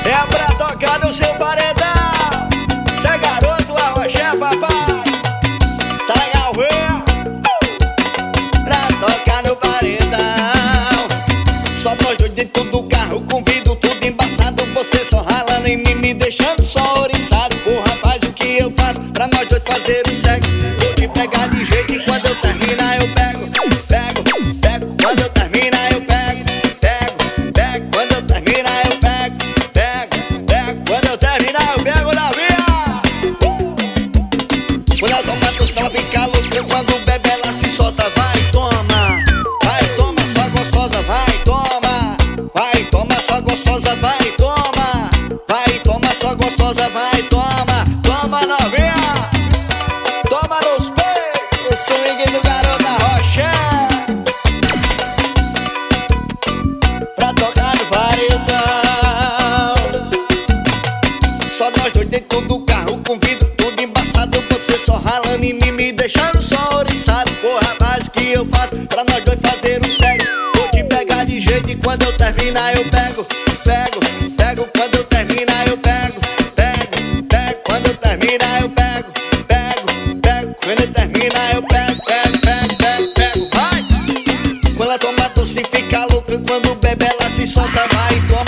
É pra tocar no seu paredão. Cê garoto, arrocha, papai. Tá legal, véi? Pra tocar no paredão. Só nós dois dentro do carro, com vidro tudo embaçado. Você só ralando em mim, me deixando só oriçado. Porra, faz o que eu faço pra nós dois fazer o sexo. Vou te pegar de jeito e quando eu terminar eu pego. Quando eu terminar eu pego. Quando eu terminar eu pego. Quando eu terminar eu pego na via. Quando ela toma atenção ela fica louca. Quando bebe ela se solta. Vai, toma só gostosa. Vai, toma só gostosa. Vai, toma só gostosa. Vai, toma novinha. Toma nos peitos, o swing do garoto da rocha. Pra tocar no paredão. Só nós dois dentro do carro, com vidro tudo embaçado. Você só ralando em mim, me deixando só oriçado. Porra, mais o que eu faço pra nós dois fazer um sexo. Vou te pegar de jeito e quando eu terminar eu pego. Quando eu terminar eu pego. Quando eu terminar eu pego. Quando eu terminar eu pego. Vai! Quando ela toma doce fica louca. Quando bebe ela se solta. Vai, toma